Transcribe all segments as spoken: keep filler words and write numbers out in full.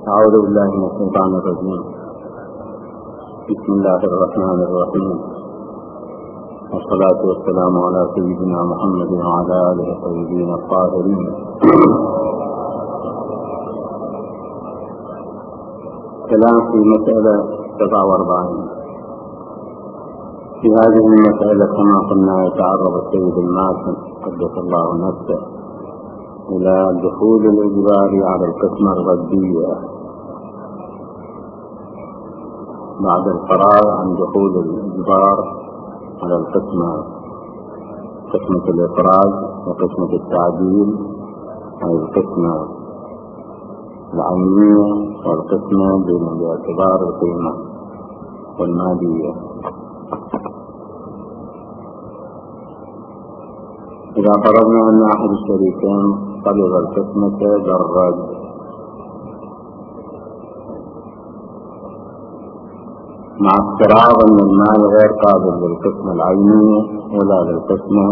أعوذ بالله من الشيطان الرجيم. بسم الله الرحمن الرحيم، والصلاة والسلام على سيدنا محمد وعلى آله الطيبين الطاهرين. كلام في مسألة سبعة وأربعين. في هذه المسألة كما قلنا يتعرض السيد الماسن قدس الله نفسه إلى دخول الإجبار على القسمة الردية بعد القرار عن دخول الإجبار على القسمة قسمة الإفراج وقسمة التعديل، أي القسمة العينية والقسمة باعتبار القيمة والمالية. إذا فرضنا أن أحد الشريكين طلب القسمة بالرد مع افتراض أن المال غير قابل للقسمة العينية ولا للقسمة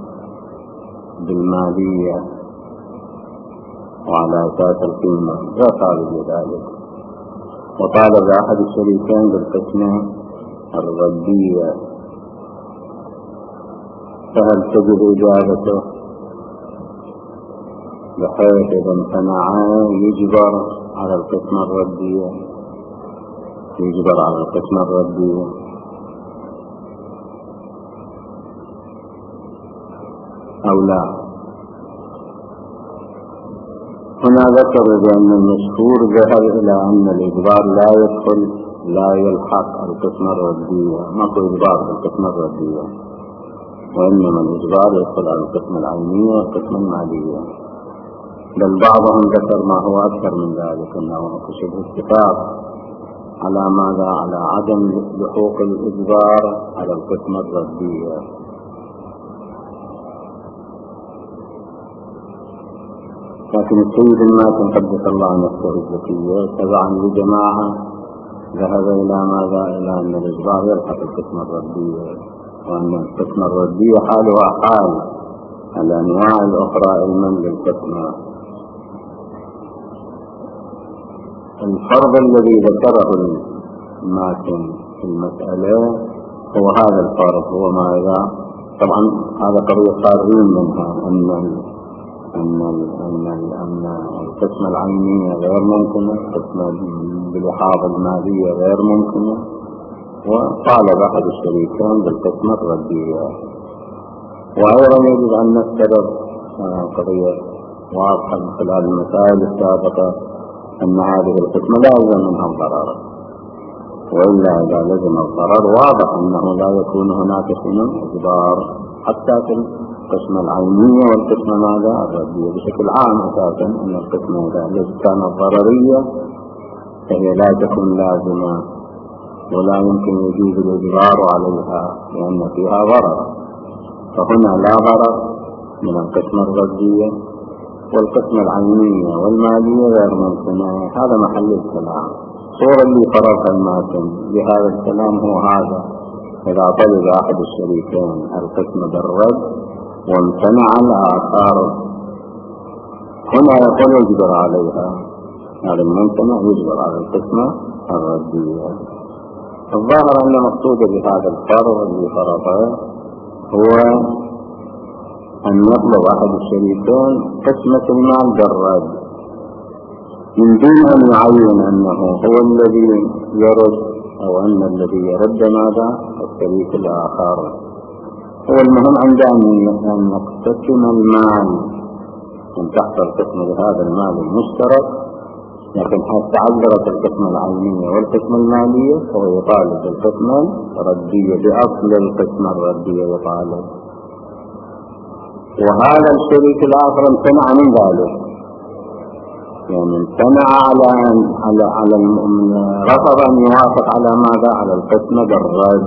بالمالية وعلى أساس القيمة غير قابل لذلك، وطالب أحد الشريكين بالقسمة الردية، فهل تجب إجابته بحيث إذا امتنعا يجبر على القسمة الردية يجبر على القسمة الردية أو لا؟ هنا ذكر بأن المشهور ذهب إلى أن الإجبار لا يدخل لا يلحق القسمة الردية، ما هو إجبار في القسمة الردية، وإنما الإجبار يدخل على القسمة العينية والقسمة المالية. بل بعضهم ذكر ما هو أكثر من ذلك، أنه شبه اتفاق على ماذا؟ على عدم لحوق الإجبار على القسمة الردية. لكن السيد الماسن قدس الله نفسه الزكية تبعا لجماعة ذهب إلى ماذا؟ إلى أن الإجبار يلحق القسمة الردية، وأن القسمة الردية حالها حال الأنواع الأخرى علما للقسمة. الفرض الذي ذكره الماسن في المسألة هو هذا الفرض، هو ماذا؟ طبعا هذا قضية قارين منها أن أن أن أن القسمة العينية غير ممكنة، القسمة بالإحاطة المالية غير ممكنة، وطالب أحد الشريكين بالقسمة الردية. وأيضا يجب أن نفترض قضية واضحة من خلال المسائل السابقة أن هذه القسمة لا يلزم منها الضرر، وإلا إذا لزم الضرر واضح أنه لا يكون هناك شيء إجبار حتى في القسمة العينية والقسمة ماذا؟ الردية بشكل عام. أساسا أن القسمة إذا كانت ضررية فهي لا تكون لازمة ولا يمكن يجوز الإجبار عليها لأن فيها ضرر، فهنا لا ضرر من القسمة الردية، والقسمة العينية والمالية غير ممكنة. هذا محل الكلام. صورة اللي فرضها الماسن بهذا الكلام هو هذا: إذا طلب أحد الشريكين القسمة بالرد وامتنع الآخر، هنا يقول يجبر عليها، هذا الممتنع يجبر على القسمة الردية. الظاهر أن مقصود بهذا الفرض اللي فرضه هو أن يطلب أحد الشريكين قسمة المال بالرد من دون أن يعين أنه هو الذي يرد أو أن الذي يرد ماذا؟ الشريك الآخر. هو المهم عندنا أن يقتسم المال من تحت القسمة بهذا المال المشترك، لكن حتى تعذرت القسمة العينية والقسمة المالية فهو يطالب بالقسمة الردية بأصل القسمة الردية يطالب، وهذا الشريك الآخر امتنع من ذلك، يعني امتنع على على على رفض أن يوافق على ماذا؟ على القسمة بالرد،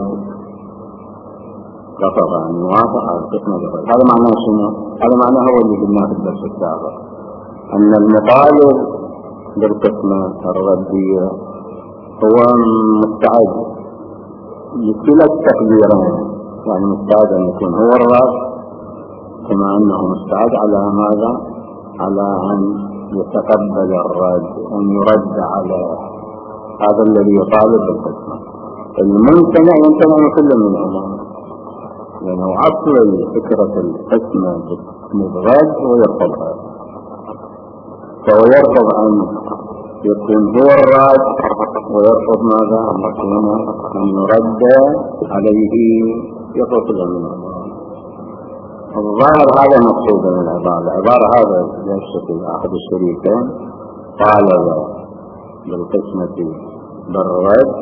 رفض أن يوافق على القسمة بالرد. هذا معناه شنو؟ هذا معناه هو اللي قلناه في الدرس السابق، أن المطالب بالقسمة الردية هو مستعد لكلا التقديرين، يعني مستعد أن يكون هو الرد كما أنه مستعد على ماذا؟ على أن يتقبل الرد، أن يرد عليه، هذا الذي يطالب بالقسمة. الممتنع يمتنع من كل منهما، لأنه أصل فكرة القسمة بالرد ويرفضها، فهو يرفض أن يكون هو الرد، ويرفض ماذا؟ أن يرد عليه، يرفض منهما. الظاهر هذا مقصود من العبارة. العبارة هذا يشتكي أحد الشريكين طالب بالقسمة بالرد،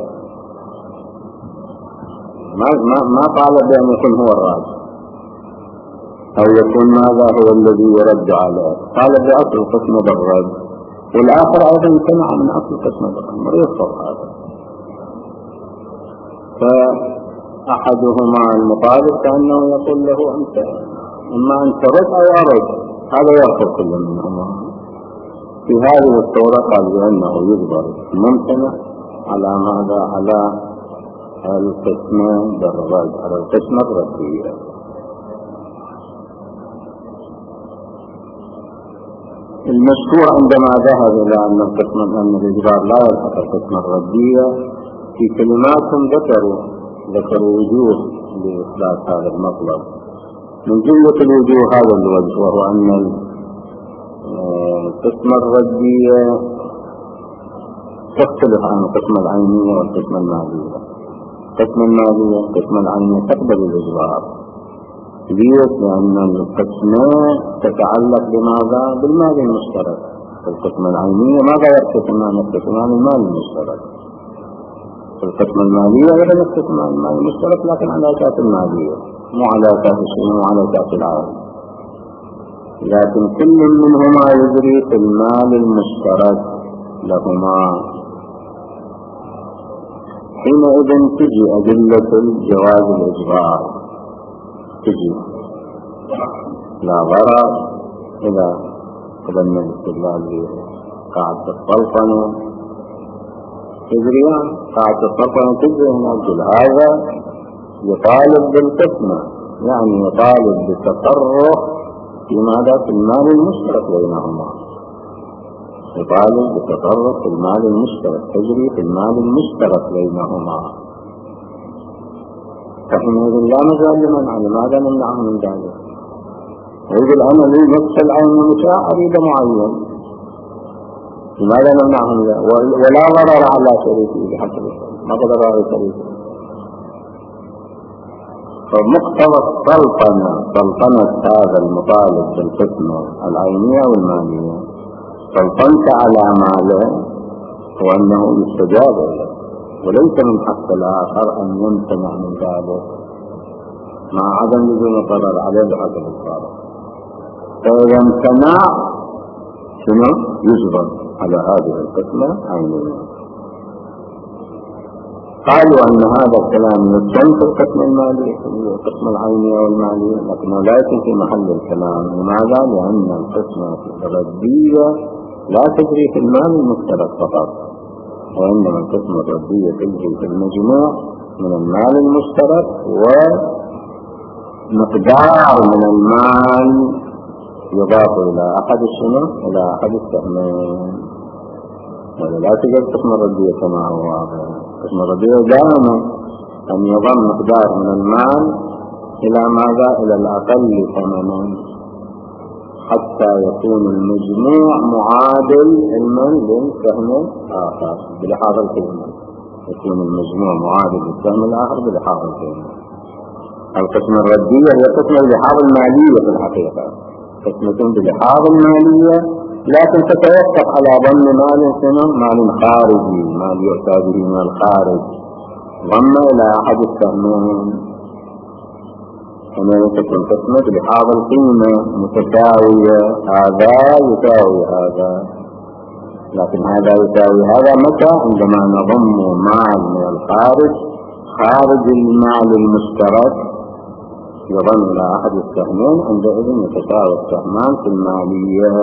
ما ما ما طالب بأن يكون هو الراجح أو يكون ماذا هو الذي يرد عليه، طالب بأصل القسمة بالرد، والآخر أيضا امتنع من أصل القسمة بالرد، يرفض هذا. فأحدهما المطالب كأنه يقول له أنت إما أن ترد أو أرد، هذا يرفض كل منهما. في هذه الصورة قال بأنه يجبر الممتنع على ماذا؟ على القسمة بالرد، على القسمة الردية. المشهور عندما ذهب إلى أن القسمة أن الإجبار لا يلحق القسمة الردية، في كلماتهم ذكروا ذكروا وجوه لإثبات هذا المطلب. من جملة الوجوه هذا الوجه، وهو أن القسمة الردية تختلف عن القسمة العينية والقسمة المالية. القسمة المالية القسمة العينية تقبل الإجبار، ليش؟ لأن القسمة تتعلق بماذا؟ بالمال المشترك. القسمة العينية ماذا يقسم؟ يقسم عن المال المشترك. القسمة المالية أيضا يقسم عن المال المشترك، لكن على أساس المالية، مو على أساس الشيء، مو على أساس العائل. لكن كل منهما يجري في المال المشترك لهما. حينئذ تجي أدلة الجواز الإجبار، تجي لا ضرر إذا قبلنا الاستدلال بقاعدة السلطنة تجريان. قاعدة السلطنة تجري هنا أجل هذا يطالب بالقسمة، يعني يطالب بالتصرف في ماذا؟ في المال المشترك بينهما، يطالب بالتصرف في المال المشترك، تجري في المال المشترك بينهما. فحينئذ لا مجال لمنع، لماذا نمنعه من ذلك؟ ويقول أنا لي نفس العين متاع أريد معين، لماذا نمنعه من ذلك؟ ولا ضرر على شريكه بحسب ما قدر على شريكه. فمقتضى السلطنة، سلطنة هذا المطالب بالقسمة العينية والمالية، سلطنت على ماله وأنه يستجاب له، وليس من حق الآخر أن يمتنع من ذلك مع عدم لزوم الضرر عليه بحسب الضرر. فإذا امتنع شنو؟ يجبر على هذه القسمة عينية. قالوا أن هذا الكلام يتم في القسمة المالية، القسمة العينية والمالية، لكنه لا يكون في محل الكلام. لماذا؟ لأن القسمة الردية لا تجري في المال المشترك فقط، وإنما القسمة الردية تجري في المجموع من المال المشترك ومقدار من المال يضاف إلى أحد الشنو؟ إلى أحد السهمين. ولا لا تجري القسمة الردية كما هو واضح. القسمة الردية دائما أن يضم مقدار من المال إلى ماذا؟ إلى الأقل ثمنا، حتى يكون المجموع معادل المن للسهم الآخر بلحاظ القيمة، يكون المجموع معادل للسهم الآخر بلحاظ القيمة. القسمة الردية هي قسمة بلحاظ المالية في الحقيقة، قسمة بلحاظ المالية، لكن تتوقف على ضم مال سنة مال خارجي، مال يؤتى به من الخارج، ضم إلى أحد السهمين. هنا تكون قسمة بحاض القيمة متساوية، هذا يساوي هذا، لكن هذا يساوي هذا متى؟ عندما نضم مال من الخارج خارج المال المشترك يضم إلى أحد السهمين، عندئذ يتساوي السهمان في المالية.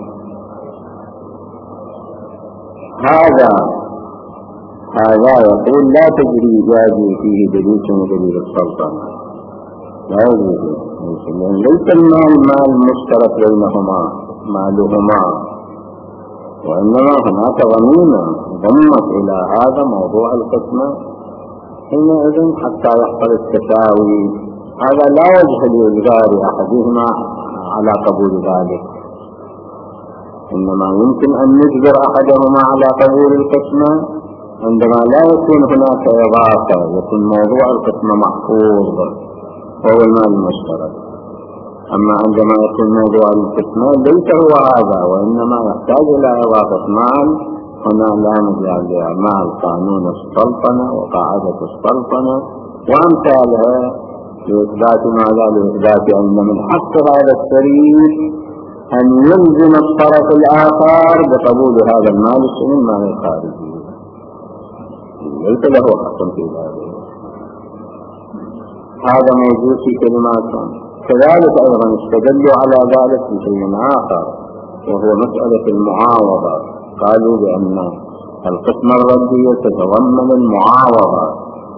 هذا هذا يقول لا تجري جاجي فيه دليل ودليل السلطنة، لا يجوز، ليس المال مال مشترك بينهما، مالهما وإنما هناك ضمينة ضمت إلى هذا موضوع القسمة، حينئذ حتى يحصل التساوي. هذا لا وجه لإجبار أحدهما على قبول ذلك، إنما يمكن أن نجبر أحدهما على قبول القسمة عندما لا يكون هناك إضافة، يكون موضوع القسمة محفوظ وهو المال المشترك. أما عندما يكون موضوع القسمة ليس هو هذا وإنما يحتاج إلى إضافة مال، هنا لا مجال لإعمال قانون السلطنة وقاعدة السلطنة وأمثالها لإثبات ماذا؟ لإثبات أن من حق هذا الشريك أن يلزم الطرف الآخر بقبول هذا المال من المال الخارجي، ليس له حق في ذلك. هذا موجود في كلماتهم. كذلك أيضا استدلوا على ذلك بشيء آخر وهو مسألة المعاوضة. قالوا بأن القسمة الردية تتضمن المعاوضة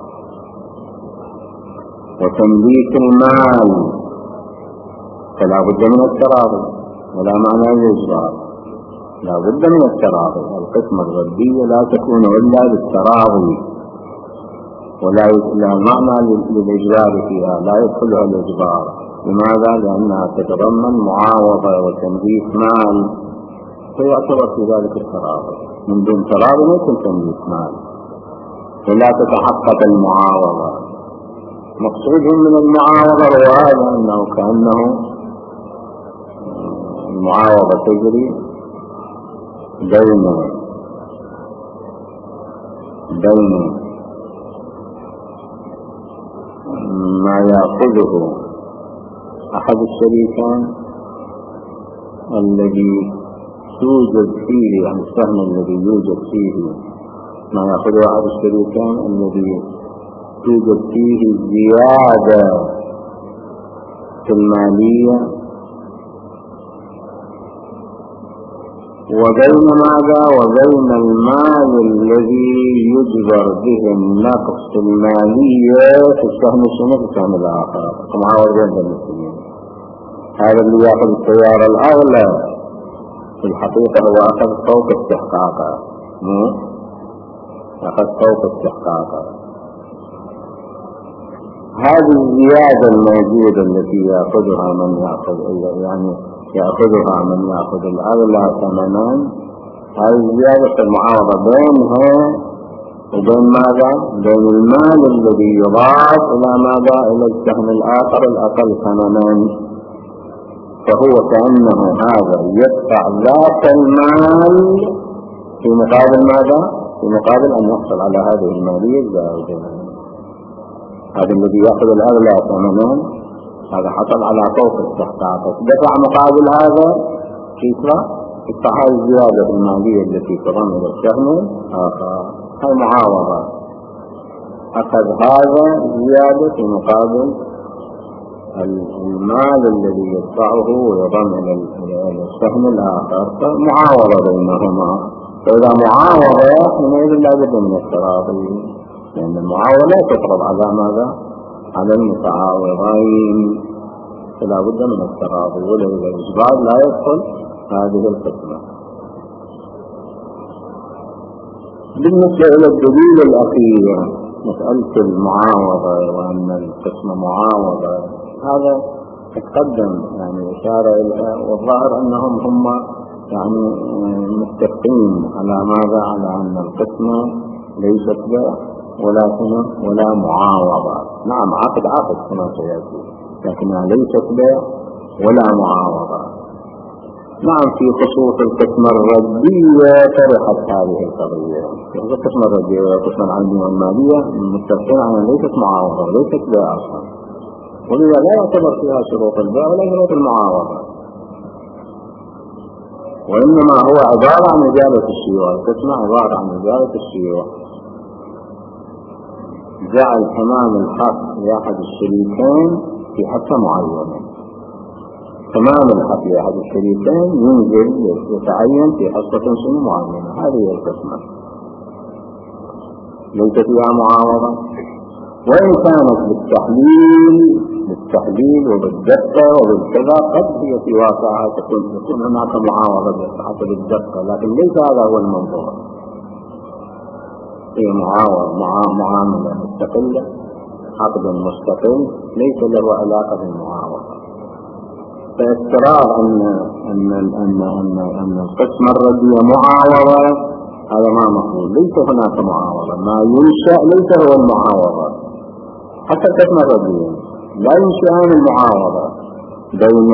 وتمليك المال، فلا بد من التراضي ولا معنى للإجبار، لا بد من التراضي. القسمة الردية لا تكون إلا بالتراضي ولا لا معنى للإجبار فيها، لا يدخلها الإجبار. لماذا؟ لأنها تتضمن معاوضة وتمليك مال، فيعتبر في ذلك التراضي. من دون تراضي لا يمكن تمليك مال ولا تتحقق المعاوضة. مقصودهم من المعاوضة هو هذا، أنه كأنه المعاوضة تجري بين بين ما يأخذه أحد الشريكين الذي توجد فيه، يعني السهم الذي يوجد فيه ما يأخذه أحد الشريكين الذي توجد فيه زيادة في المالية، وبين ماذا؟ وبين المال الذي يجبر به النقص المالية في السهم الشنو في السهم الآخر كمعاوض بين المسلمين. هذا اللي يأخذ السيارة الأغلى في الحقيقة هو أخذ فوق استحقاقه، مو أخذ فوق استحقاقه. هذه الزيادة الموجودة التي يأخذها من يأخذ يعني يأخذها من يأخذ الأغلى ثمنا، هذه الزيادة المعاوضة بينها وبين ماذا؟ بين المال الذي يضاف إلى ماذا؟ إلى السهم الآخر الأقل ثمنا. فهو كأنه هذا يدفع ذات المال في مقابل ماذا؟ في مقابل أن يحصل على هذه المالية الزائدة. هذا الذي يأخذ الأغلى ثمنا هذا حصل على فوق استحقاقه، دفع مقابل هذا كيفرة ادفع هذه الزيادة المالية التي تضم إلى السهم آخر، هاي معاوضة. أخذ هذا زيادة في مقابل المال الذي يدفعه ويضم إلى السهم الآخر، فمعاوضة بينهما. فإذا معاوضة حينئذ لا بد من التراضي، لأن المعاوضة تفرض على ماذا؟ على المتعاوضين، فلا بد من التراضي، ولو الإجبار لا يدخل هذه القسمة. بالنسبة إلى الدليل الأخير مسألة المعاوضة وأن القسمة معاوضة، هذا تقدم يعني إشارة إليها، والظاهر أنهم هم يعني متفقين على ماذا؟ على أن القسمة ليست بيع ولا سنة ولا معاوضة. نعم عقد عقد كما سيأتي، لكنها ليست بيع ولا معاوضة. نعم في خصوص القسمة الردية طرحت هذه القضية. القسمة الردية والقسمة العينية والمالية متفقين على ليست معاوضة وليست بيع أصلا، ولذا لا يعتبر فيها شروط البيع ولا شروط المعاوضة، وإنما هو عبارة عن إجابة الشيوع. القسمة عبارة عن إجابة الشيوع، جعل تمام الحق لأحد الشريكين في حصة معينة، تمام الحق لأحد الشريكين ينزل يتعين في حصة شنو معينة. هذه هي القسمة، ليس فيها معاوضة وإن كانت بالتحليل بالتحليل وبالدقة وبالكذا قد هي في واقعها تكون تكون هناك معاوضة حسب الدقة، لكن ليس هذا هو المنظور. هي معاوضة معاملة مستقلة، عقد مستقل ليس له علاقة بالمعاوضة. فافتراض أن أن أن أن أن القسم الردي معاوضة هذا ما مقبول. ليس هناك معاوضة، ما ينشأ ليس هو المعاوضة. حتى القسم الردي لا ينشأان المعاوضة بين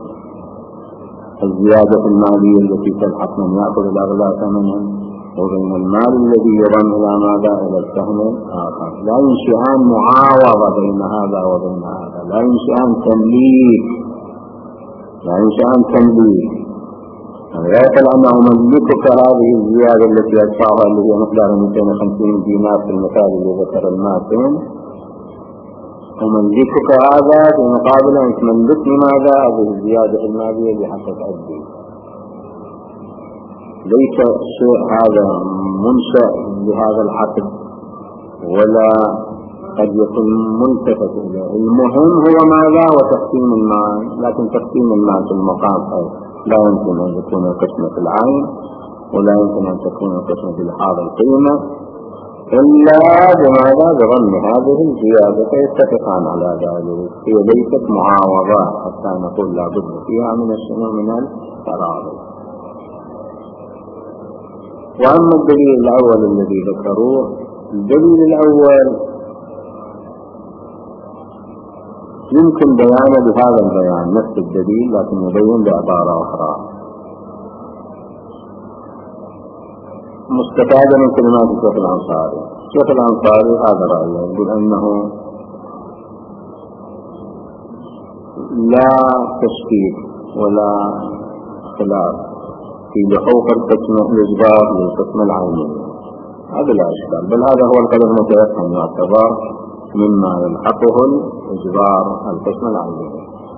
الزيادة المالية التي تلحق من يأخذ الأغلى ثمنا وبين المال الذي يضم إلى ماذا إلى السهم الآخر. لا ينشأان معاوضة بين هذا وبين هذا، لا ينشأان تمليك، لا ينشأان تمليك. ويقول أنه مملكك هذه الزيادة التي أدفعها اللي هي مقدار مئتين وخمسين دينار في المثال اللي ذكر الماتن، ومملكك هذا في مقابل أن تملكني ماذا هذه الزيادة المالية اللي حصلت عندي. ليس الشيء هذا منشأ لهذا العقد ولا قد يكون ملتفت إليه. المهم هو ماذا وتقسيم المال، لكن تقسيم المال في المقام لا يمكن أن يكون القسمة في العين ولا يمكن أن تكون القسمة في لحاظ القيمة إلا بماذا بضم هذه الزيادة، فيتفقان على ذلك. هي ليست معاوضة حتى نقول لا بد فيها من الشنو من التراضي. وأما الدليل الأول الذي ذكروه، الدليل الأول يمكن بيانه بهذا البيان نفس الدليل لكن يبين بعبارة أخرى مستفادة من كلمات الشيخ الأنصاري. الشيخ الأنصاري هذا رأيه، يقول أنه لا تشكيك ولا خلاف في لحوق القسم الإجبار للقسم العيني، هذا لا إشكال، بل هذا هو القدر المتيقن يعتبر مما يلحقه الإجبار القسم العيني،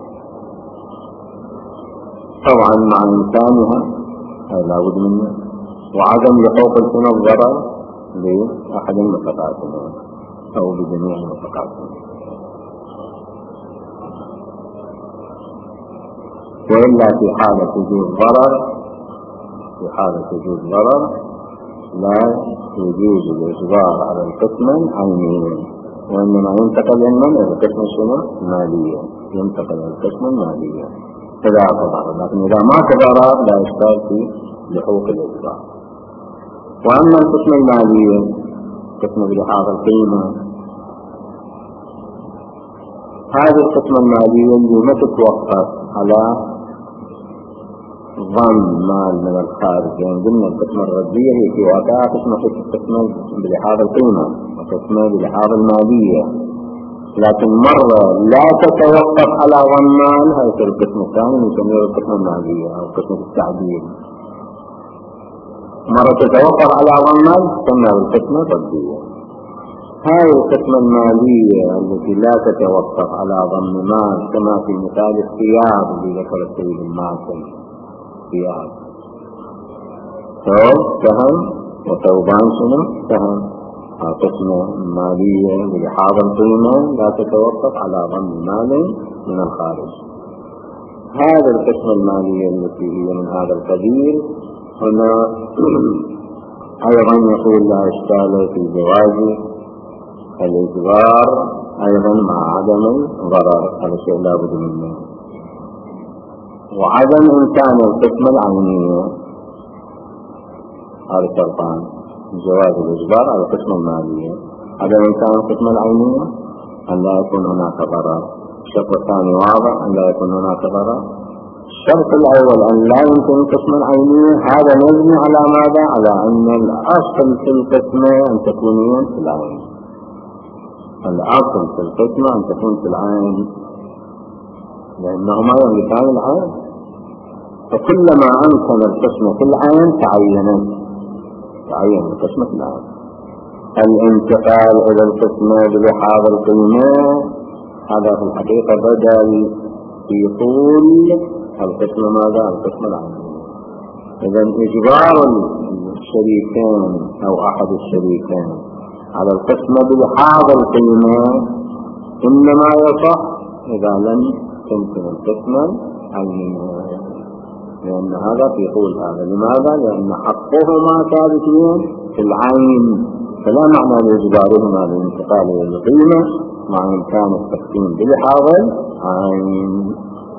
طبعا مع إمكانها هذا لا بد منه، وعدم لحوق السنة الضرر لأحد المتقاسمين أو بجميع المتقاسمين. وإلا في حالة وجود ضرر في حالة وجود ضرر لا يجوز الإجبار على القسم العيني، وإنما ينتقل من القسم الشنو المالية، ينتقل إلى القسم المالية إذا ضرر، لكن إذا ما تضرر لا يشتغل في لحوق الإجبار. وأما القسم المالية قسم بلحاظ القيمة، هذه القسم المالية اللي ما تتوقف على ضم مال من الخارج، يعني قلنا القسمة الردية هي في واقعها قسمة قسمة بلحاظ القيمة وقسمة بلحاظ المالية، لكن مرة لا تتوقف على ضم مال، هذا القسم الثاني نسميه القسمة المالية أو قسمة التعديل. مرة تتوقف على ضم مال تسمى القسمة الردية. هذه القسمة المالية التي لا تتوقف على ضم مال كما في مثال الثياب اللي ذكر السيد الماثل، ثياب ثوب سهم وثوبان شنو سهم، قسمة مالية بلحاظ القيمة لا تتوقف على ضم مال من الخارج. هذا القسمة المالية التي هي من هذا القبيل هنا أيضا يقول لا إشكال في جواز الإجبار أيضا مع عدم الضرر، هذا شيء لا بد منه. وعدم إمكان القسمة العينية، هذا شرطان، جواز الإجبار على القسمة المالية، عدم إمكان القسمة العينية أن لا يكون هناك ضرر. الشرط الثاني واضح أن لا يكون هناك ضرر. الشرط الأول أن لا يمكن القسمة العينية، هذا يبني على ماذا؟ على أن الأصل في القسمة أن تكون في العين، الأصل في القسمة أن تكون في العين، لأنهما يملكان العين، فكلما أمكن القسمة في العين تعينت تعين القسمة في العين. الانتقال إلى القسمة بلحاظ القيمة هذا في الحقيقة بدل في طول القسمة ماذا؟ القسمة العينية. إذن إجبار الشريكين أو أحد الشريكين على القسمة بلحاظ القيمة إنما يصح إذا لم تمكن القسمة العينية، لأن هذا في طول هذا. لماذا؟ لأن حقهما ثابتين في العين، فلا معنى لإجبارهما للانتقال إلى القيمة مع إمكان التقسيم بلحاظ العين.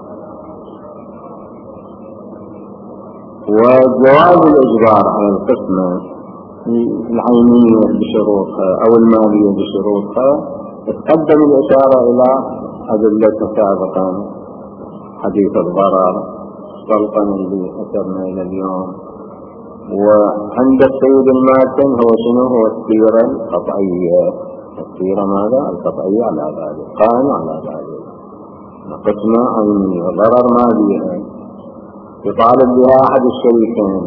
وجواز الإجبار على القسمة العينية بشروطها أو المالية بشروطها تقدم الإشارة إلى أدلة سابقا، حديث الضرر، السلطنة اللي أثرنا إلى اليوم. وعند السيد الماتن هو شنو؟ هو السيرة القطعية. السيرة ماذا؟ القطعية على ذلك، قائمة على ذلك. قسمة عينية ضرر مالية يطالب بها أحد الشريكين،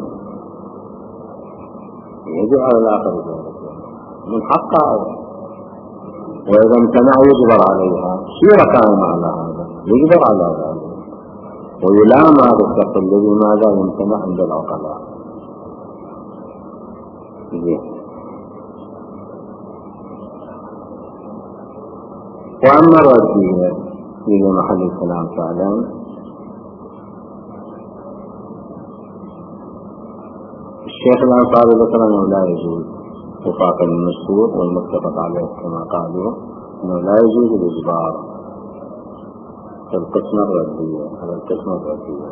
يجب على الآخر ذلك من حقه، وإذا امتنع يجبر عليها. سيرة قائمة على هذا، يجبر على ذلك، ويلام هذا الشخص الذي ماذا يمتنع عند العقلاء. وأما الردية في محل الكلام فعلا، الشيخ الأنصاري ذكر أنه لا يجوز وفاق المشهور والمتفق عليه كما قالوا أنه لا يجوز الإجبار في القسمة الردية على القسمة الردية.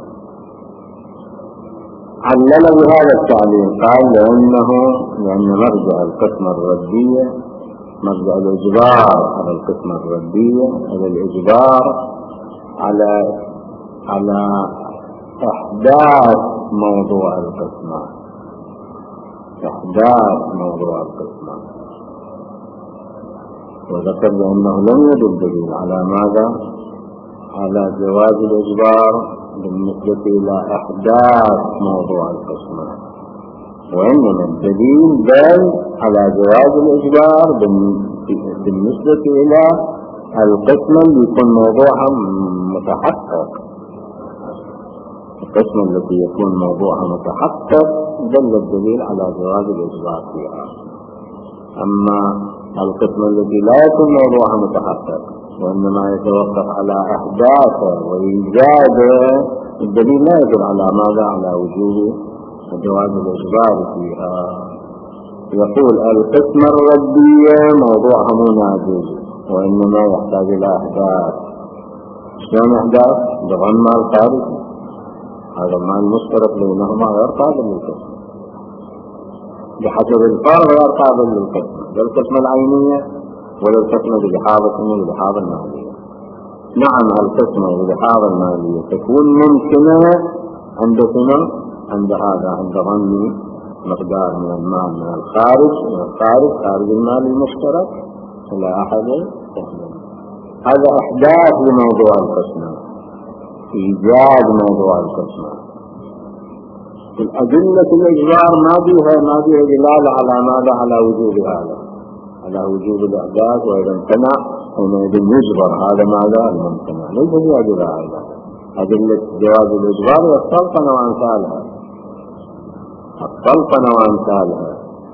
علل بهذا التعليل، قال لأنه لأن مرجع القسمة الردية، مرجع الإجبار على القسمة الردية على الإجبار على على إحداث موضوع القسمة، إحداث موضوع القسمة. وذكر بأنه لم يدل دليل على ماذا؟ على جواز الإجبار بالنسبة إلى إحداث موضوع القسمة، وإنما الدليل دل على جواز الإجبار بالنسبة إلى القسمة اللي يكون موضوعها متحقق. القسمة التي يكون موضوعها متحقق دل الدليل على جواز الإجبار فيها. أما القسمة التي لا يكون موضوعها متحقق وإنما يتوقف على أحداثه وإيجاده، الدليل لا يدل على ماذا؟ على وجوب جواز الإجبار فيها. يقول القسمة الردية موضوعها مو ناجز وإنما يحتاج إلى أحداث. شلون أحداث؟ بضم الخارج، هذا المال المشترك بينهما غير قابل للقسم بحسب الفرق، غير قابل للقسم، لا القسمة العينية ولا القسمة بلحاظة بلحاظ المالية. نعم القسمة بلحاظ المالية تكون ممكنة عند سنة عند هذا عند ظن مقدار من المال من الخارج من الخارج خارج المال المشترك إلى أحد القسمين. هذا إحداث لموضوع القسمة، إيجاد موضوع القسمة. الأدلة الإجبار ما بها ما بها دلالة على ماذا؟ على وجوب هذا، على وجوب الإحداث، وإذا امتنع حينئذ يجبر. هذا ماذا؟ الممتنع، ليس فيها دلالة. أدلة جواز الإجبار والسلطنة وأمثالها، السلطنة وأمثالها.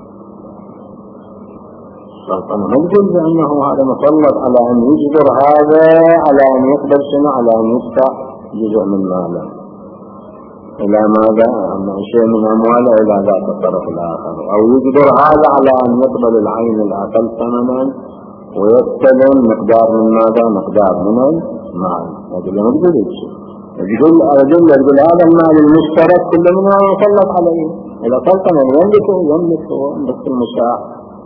السلطنة نقول بأنه هذا مسلط على أن يجبر هذا على أن يقبل شنو؟ على أن يفتح جزء من ماله إلى ماذا؟ أن شيء من أمواله إلى ذات الطرف الآخر، أو يجبر هذا على أن يقبل العين الأقل ثمنا ويستلم مقدار من ماذا؟ مقدار من المال. هذا اللي نقول شيء يقول أرجل يقول هذا المال المشترك كل منه مسلط عليه إذا سلطنة يملكه يملكه يملك المشاع،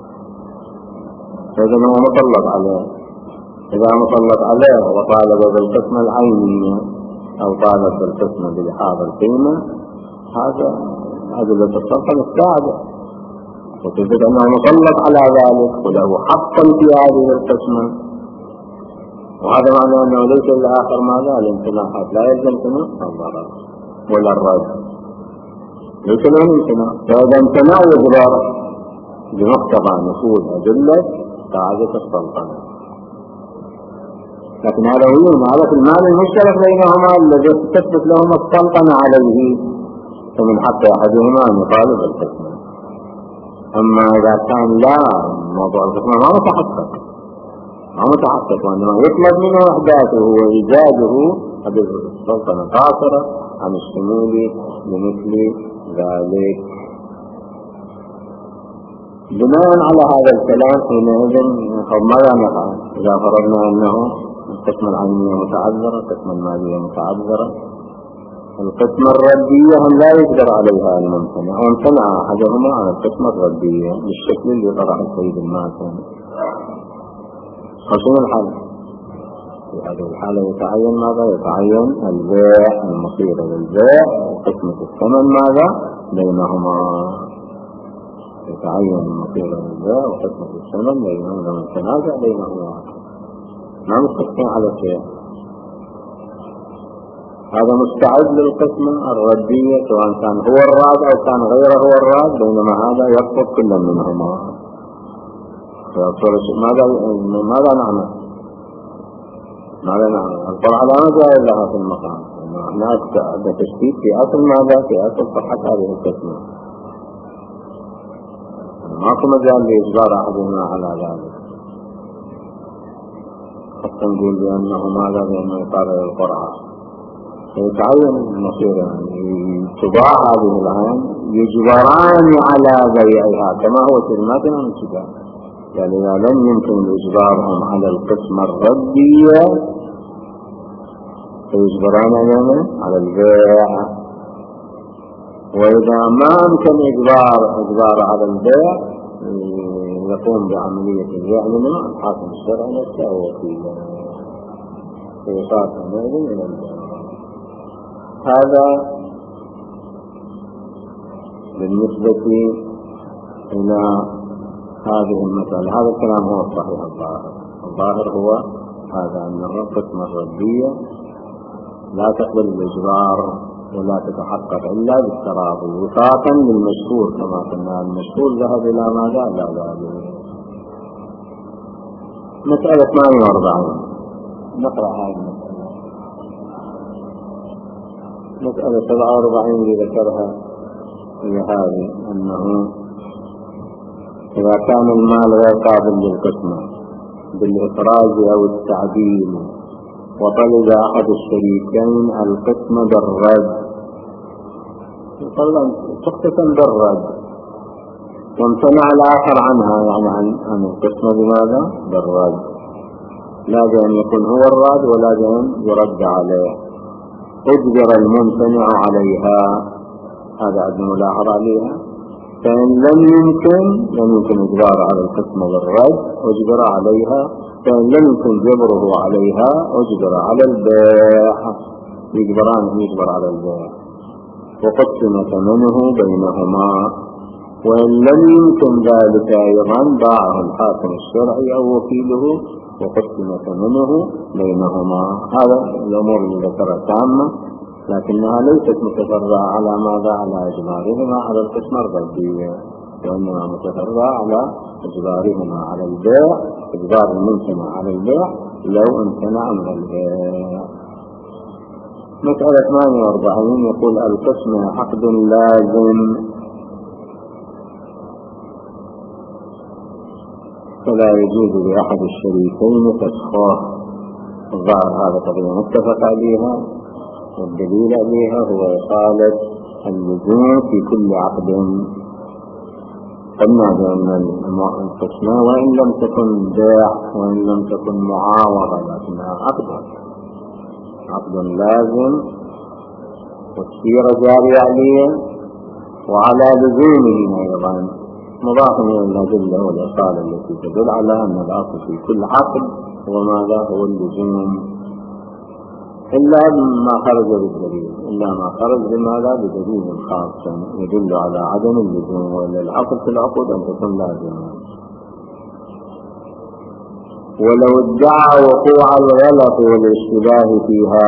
فإذا هو مسلط عليه. إذا مسلط عليه وطالب بالقسمة العينية أو طالب بالقسمة بلحاظ القيمة، هذا أدلة السلطنة الساعدة، وتجد أنه مسلط على ذلك وله حقا في هذه القسمة. وهذا معنى أنه ليس للآخر ماذا؟ الامتناعات، لا يلزم شنو؟ الضرر ولا الرد، ليس له امتناع. فإذا امتنع يجبر بمقتضى نفوذ أدلة قاعدة السلطنة. لكن هذا هو هذا في المال المشترك بينهما الذي تثبت لهما السلطنة عليه، فمن حق أحدهما أن يطالب بالقسمة. أما إذا كان لا موضوع القسمة ما متحقق ما متحقق وإنما يطلب منه إحداثه وإيجاده هذه السلطنة قاصرة عن الشمول لمثل ذلك. بناء على هذا الكلام حينئذ ماذا نفعل إذا فرضنا أنه القسمة العينية متعذرة، القسمة المالية متعذرة، القسمة الردية هم لا يقدر عليها الممتنع وامتنع أحدهما على القسمة الردية بالشكل اللي طرح السيد الماسن. فشنو الحل؟ في هذه الحالة يتعين ماذا؟ يتعين البيع المصير للبيع وقسمة الثمن ماذا؟ بينهما. يتعين المصير للبيع وقسمة الثمن بينهما لما التنازع بينهما ما مستقيم على شيء. هذا مستعد للقسمة الردية سواء كان هو الراد أو كان غيره هو الراد، بينما هذا يرفض كل منهما. ماذا ماذا نعمل؟ ماذا نعمل؟ القرعة لا مجال لها في المقام، هناك تشتيت في أصل ماذا؟ في أصل صحة هذه القسمة. ماكو مجال لإجبار أحدهما على ذلك. حتى نقول بأنه ماذا؟ بأنه يقرر القرعة يتعين المصير، يعني تباع هذه العين يجبران على بيعها كما هو كلماتنا من كتاب. يعني إذا لم يمكن إجبارهم على القسمة الردية فيجبران على البيع، وإذا ما أمكن إجبار إجبار على البيع يقوم بعملية البيع منه الحاكم الشرعي نفسه وكيله ويصار من إلى البيع. هذا بالنسبة إلى هذه المسألة. هذا الكلام هو الصحيح الظاهر. الظاهر هو هذا أنه القسمة الردية لا تقبل الإجبار ولا تتحقق إلا بالتراضي وفاقا للمشهور كما قلنا. المشهور ذهب إلى ماذا؟ لا ذهب. مسألة ثمانية وأربعين نقرأ هذه المسألة. مسألة سبعة وأربعين اللي ذكرها هي هذه أنه إذا كان المال غير قابل للقسمة بالإخراج أو التعديل وطلب أحد الشريكين القسمة بالرد، تقسم بالرد وامتنع الآخر عنها، يعني عن, عن القسمة بماذا؟ بالرد. لا بأن يكون هو الرد ولا بأن يرد عليه، اجبر الممتنع عليها. هذا عندنا ملاحظة عليها. فإن لم يمكن لم يمكن إجبار على القسمة بالرد اجبر عليها، فإن لم يمكن جبره عليها اجبر على البيع. يجبران يجبر على البيع وقسم ثمنه بينهما. وإن لم يمكن ذلك أيضا باعه الحاكم الشرعي أو وكيله وقسم ثمنه بينهما. هذا الأمور اللي ذكرها تامة، لكنها ليست متفرعة على ماذا؟ على إجبارهما على القسمة الردية، وإنما متفرعة على إجبارهما على البيع، إجبار الممتنع على البيع لو امتنع من البيع. مسألة ثمانية وأربعين يقول القسمة عقد لازم فلا يجوز لأحد الشريكين فسخه. الظاهر هذا قضية متفق عليها، والدليل عليها هو إقالة اللزوم في كل عقد. قلنا بأن القسمة وإن لم تكن بيع وإن لم تكن معاوضة لكنها عقد عقد لازم والسير جاري عليه وعلى لزومه أيضا مضاف إلى الأدلة والإقالة التي تدل على أن الأصل في كل عقد هو ماذا؟ هو اللزوم، إلا ما خرج بالدليل، إلا ما خرج بماذا؟ بدليل خاص يدل على عدم اللزوم. وإلا الأصل في العقود أن تكون لازمة. ولو ادعى وقوع الغلط والاشتباه فيها،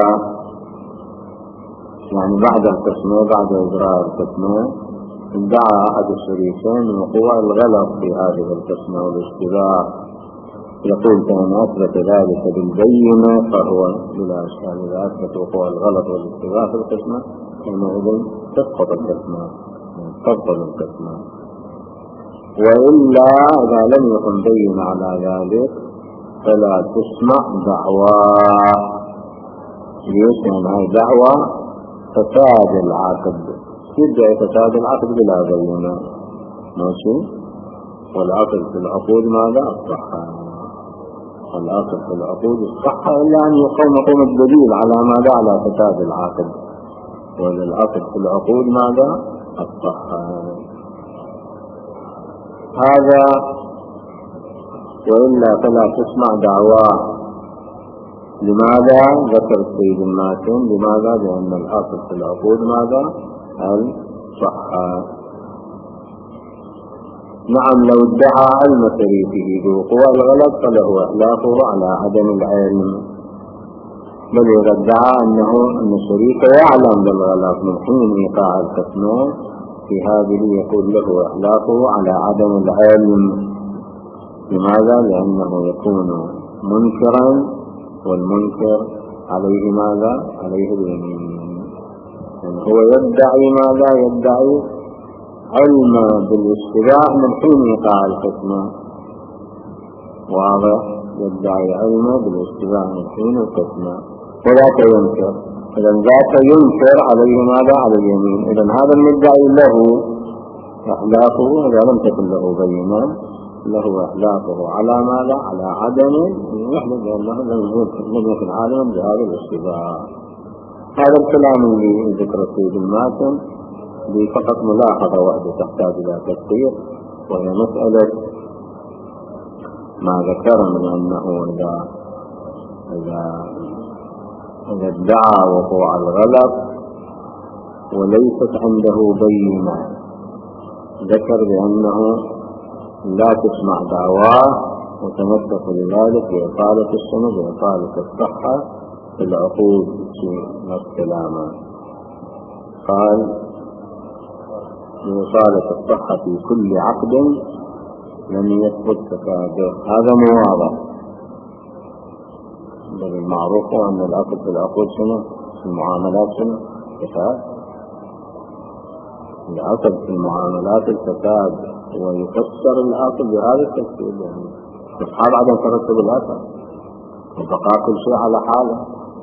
يعني بعد القسمة بعد إجراء القسمة ادعى أحد الشريكين وقوع الغلط في هذه القسمة والاشتباه، يقول كان أثبت ذلك بالبينة فهو بلا إشكال. إذا أثبت وقوع الغلط والاشتباه في القسمة حينئذ تسقط القسمة، تبطل القسمة. وإلا إذا لم يكن بين على ذلك فلا تسمع دعواه. ليش؟ لأن هذه دعوة فساد العقد، يدعي فساد العقد بلا بينة، ماشي. والعقد في العقود ماذا؟ الصحة. والعقد في العقود الصحة إلا أن يقوم مقوم الدليل على ماذا؟ على فساد العقد. وللعقد في العقود ماذا؟ الصحة. هذا وإلا فلا تسمع دعواه. لماذا؟ ذكر السيد الماتن لماذا؟ لأن الأصل في العقود ماذا؟ الصحة. نعم، لو ادعى علم شريكه بوقوع الغلط فله إحلاقه على عدم العلم، بل إذا ادعى أنه أن شريكه يعلم بالغلط من حين إيقاع القسمة في هذه يقول له إحلاقه على عدم العلم. لماذا؟ لأنه يكون منكرا، والمنكر عليه ماذا؟ عليه اليمين. يعني هو يدعي ماذا؟ يدعي علم بالاشتباه من حين إيقاع القسمة. واضح؟ يدعي علم بالاشتباه من حين القسمة وذاك ينكر. إذا ذاك ينكر عليه ماذا؟ على اليمين. إذا هذا المدعي له إحلاقه إذا لم تكن له بينة، له إحلاقه على ماذا؟ على عدم يحلف لأنه لم يكن عالما بهذا الاشتباه. هذا الكلام اللي ذكر السيد الماتن فقط ملاحظة واحدة تحتاج إلى تفسير، وهي مسألة ما ذكر من أنه إذا إذا إذا ادعى وقوع الغلط وليست عنده بينة، ذكر بأنه لا تسمع دعواه وتمسك لذلك بإطالة السند وإطالة الصحة في العقود في السلامة. قال بإطالة الصحة في كل عقد لم يثبت فساده. هذا مواضع، بل المعروف أن العقد في العقود سنة في المعاملات سنة فساد. العقد في المعاملات الفساد ويفسر العقد بهذا التفسير، يعني أصحاب عدم ترتب الأثر وبقاء كل شيء على حاله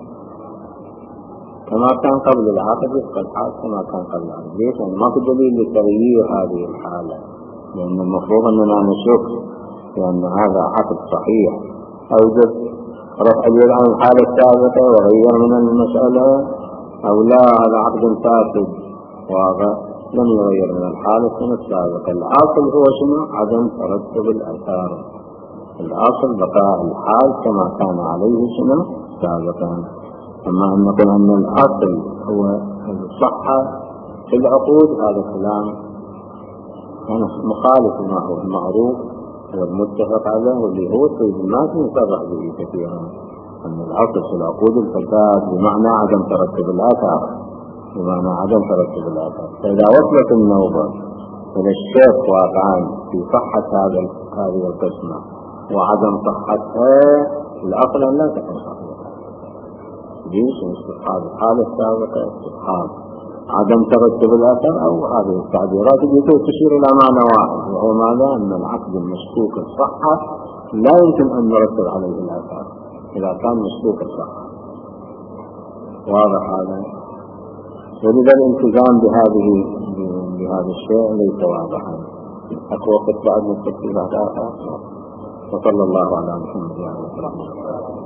كما كان قبل العقد يبقى الحال كما كان قبل العقد. ليش؟ يعني ما في دليل لتغيير هذه الحالة، لأن المفروض أننا نشك لأن هذا عقد صحيح أوجد رفع اليد عن الحالة السابقة وغير من المسألة، أو لا هذا عقد فاسد واضح لم يغير من الحالة السابقة. الأصل هو شنو؟ عدم ترتب الآثار. الأصل بقاء الحال كما كان عليه شنو؟ سابقا. أما أن نقول أن الأصل هو الصحة في العقود هذا كلام يعني مخالف ما هو المعروف والمتفق عليه، واللي هو السيد الماتن يصرح به كثيرا أن الأصل في العقود الفساد بمعنى عدم ترتب الآثار، بمعنى عدم ترتب الآثار. فإذا وصلت النوبة إلى الشك واقعا في صحة هذا هذه القسمة وعدم صحتها، الأصل أن لا تكون صحيحة. ليش؟ استصحاب الحالة السابقة، استصحاب عدم ترتب الأثر، أو هذه التعبيرات التي تشير إلى معنى واحد، وهو ماذا؟ أن العقد المشكوك الصحة لا يمكن أن نرتب عليه الأثر إذا كان مشكوك الصحة. واضح هذا؟ ولذا الالتزام بهذه بهذا الشيء ليس واضحا. أكو وقت بعد من التفصيلات آخر. وصلى الله على محمد وعلى آله وصحبه.